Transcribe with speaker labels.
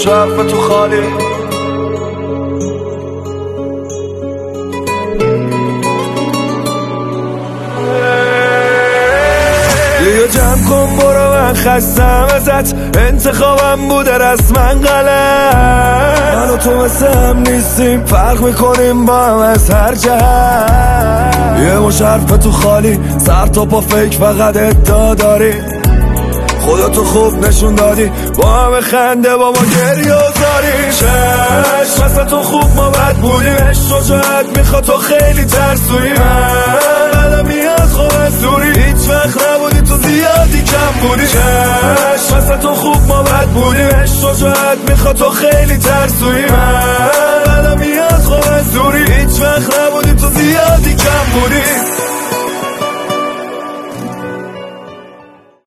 Speaker 1: حرف تو خالی. دیگه جمع کن برو، من خستم ازت، انتخابم بوده رسما غلط. من و تو مثل هم نیستیم، فرق میکنیم با هم از هر جهت. یه مش حرف تو خالی، سر تا پا فکر فقط ادعا داری. خودتو خوب نشون دادی، با همه خنده با ما گریه و زاری. چشم مثل تو خوب ما بد بودیم، عشق شجاعت میخواد تو خیلی ترسویی. من قدمی از خوب از دوری، هیچ وقت نبودی تو زیادی کم بودی. چشم مثل تو خوب ما بد بودیم، عشق شجاعت میخواد تو خیلی ترسویی.